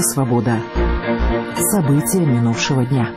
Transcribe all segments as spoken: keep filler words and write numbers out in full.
«Свобода». События минувшего дня.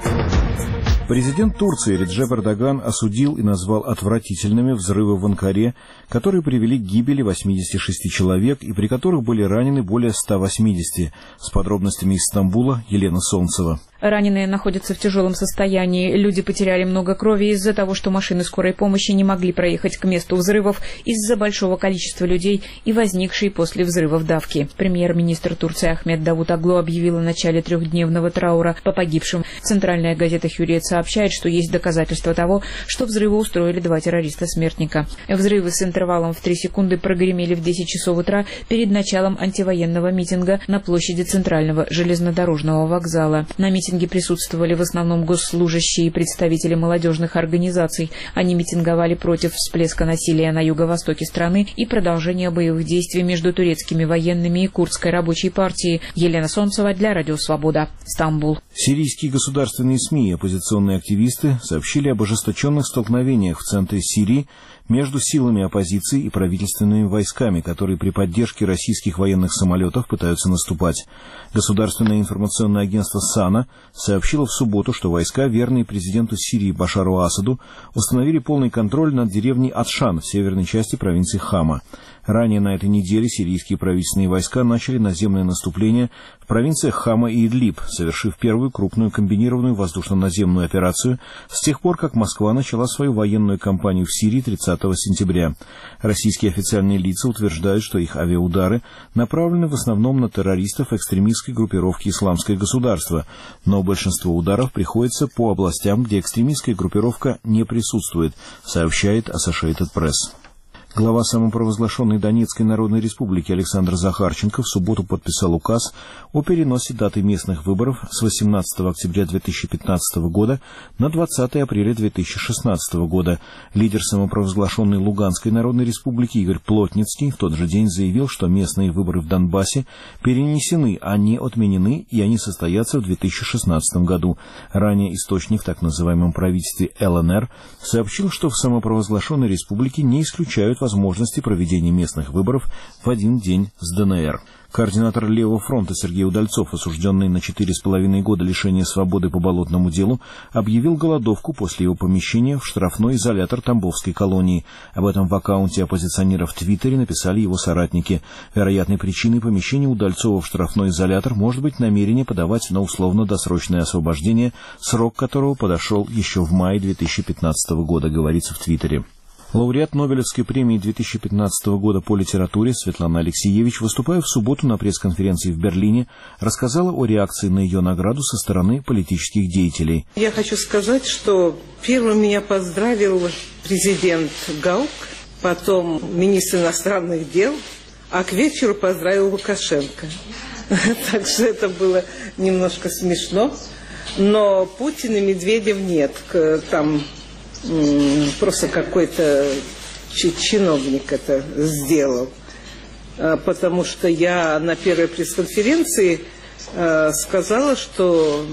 Президент Турции Реджеп Эрдоган осудил и назвал отвратительными взрывы в Анкаре, которые привели к гибели восьмидесяти шести человек и при которых были ранены более ста восьмидесяти. С подробностями из Стамбула Елена Солнцева. Раненые находятся в тяжелом состоянии. Люди потеряли много крови из-за того, что машины скорой помощи не могли проехать к месту взрывов из-за большого количества людей и возникшей после взрывов давки. Премьер-министр Турции Ахмед Давутоглу объявил о начале трехдневного траура по погибшим. Центральная газета «Хюрриет» сообщает, что есть доказательства того, что взрывы устроили два террориста-смертника. Взрывы с интервалом в три секунды прогремели в десять часов утра перед началом антивоенного митинга на площади Центрального железнодорожного вокзала. На митинге присутствовали в основном госслужащие и представители молодежных организаций. Они митинговали против всплеска насилия на юго-востоке страны и продолжения боевых действий между турецкими военными и курдской рабочей партией. Елена Солнцева для Радио Свобода, Стамбул. Сирийские государственные СМИ и оппозиционные активисты сообщили об ожесточенных столкновениях в центре Сирии между силами оппозиции и правительственными войсками, которые при поддержке российских военных самолетов пытаются наступать. Государственное информационное агентство САНА сообщило в субботу, что войска, верные президенту Сирии Башару Асаду, установили полный контроль над деревней Атшан в северной части провинции Хама. Ранее на этой неделе сирийские правительственные войска начали наземное наступление в провинциях Хама и Идлиб, совершив первую крупную комбинированную воздушно-наземную операцию с тех пор, как Москва начала свою военную кампанию в Сирии тридцатого сентября. Российские официальные лица утверждают, что их авиаудары направлены в основном на террористов экстремистской группировки «Исламское государство», но большинство ударов приходится по областям, где экстремистская группировка не присутствует, сообщает Associated Press. Глава самопровозглашенной Донецкой Народной Республики Александр Захарченко в субботу подписал указ о переносе даты местных выборов с восемнадцатого октября две тысячи пятнадцатого года на двадцатое апреля две тысячи шестнадцатого года. Лидер самопровозглашенной Луганской Народной Республики Игорь Плотницкий в тот же день заявил, что местные выборы в Донбассе перенесены, а не отменены, и они состоятся в две тысячи шестнадцатом году. Ранее источник в так называемом правительстве эл эн эр сообщил, что в самопровозглашенной республике не исключают возможности проведения местных выборов в один день с дэ эн эр. Координатор Левого фронта Сергей Удальцов, осужденный на четыре с половиной года лишения свободы по болотному делу, объявил голодовку после его помещения в штрафной изолятор Тамбовской колонии. Об этом в аккаунте оппозиционера в Твиттере написали его соратники. Вероятной причиной помещения Удальцова в штрафной изолятор может быть намерение подавать на условно-досрочное освобождение, срок которого подошел еще в мае две тысячи пятнадцатого года, говорится в Твиттере. Лауреат Нобелевской премии две тысячи пятнадцатого года по литературе Светлана Алексеевич, выступая в субботу на пресс-конференции в Берлине, рассказала о реакции на ее награду со стороны политических деятелей. Я хочу сказать, что первым меня поздравил президент Гаук, потом министр иностранных дел, а к вечеру поздравил Лукашенко. Так что это было немножко смешно. Но Путин и Медведев нет. Там просто какой-то чиновник это сделал. Потому что я на первой пресс-конференции сказала, что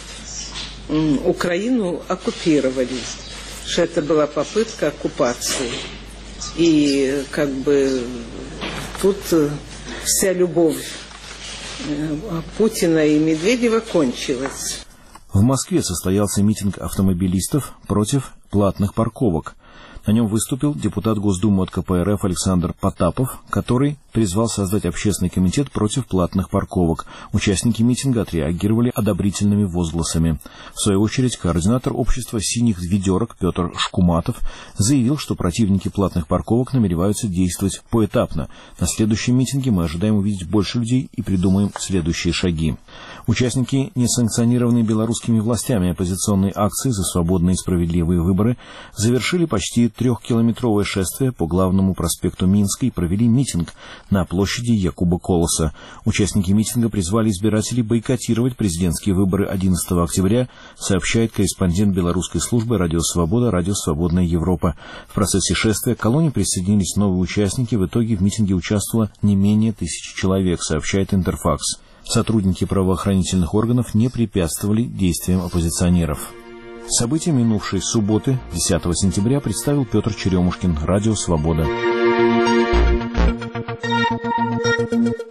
Украину оккупировали, что это была попытка оккупации. И как бы тут вся любовь Путина и Медведева кончилась. В Москве состоялся митинг автомобилистов против платных парковок. На нем выступил депутат Госдумы от ка пэ эр эф Александр Потапов, который призвал создать общественный комитет против платных парковок. Участники митинга отреагировали одобрительными возгласами. В свою очередь, координатор общества «Синих ведерок» Петр Шкуматов заявил, что противники платных парковок намереваются действовать поэтапно. На следующем митинге мы ожидаем увидеть больше людей и придумаем следующие шаги. Участники несанкционированной белорусскими властями оппозиционной акции за свободные и справедливые выборы завершили почти трехкилометровое шествие по главному проспекту Минска и провели митинг на площади Якуба Колоса. Участники митинга призвали избирателей бойкотировать президентские выборы одиннадцатого октября, сообщает корреспондент белорусской службы «Радио Свобода», «Радио Свободная Европа». В процессе шествия к колонне присоединились новые участники. В итоге в митинге участвовало не менее тысячи человек, сообщает Интерфакс. Сотрудники правоохранительных органов не препятствовали действиям оппозиционеров. События минувшей субботы, десятого сентября, представил Петр Черемушкин, «Радио Свобода».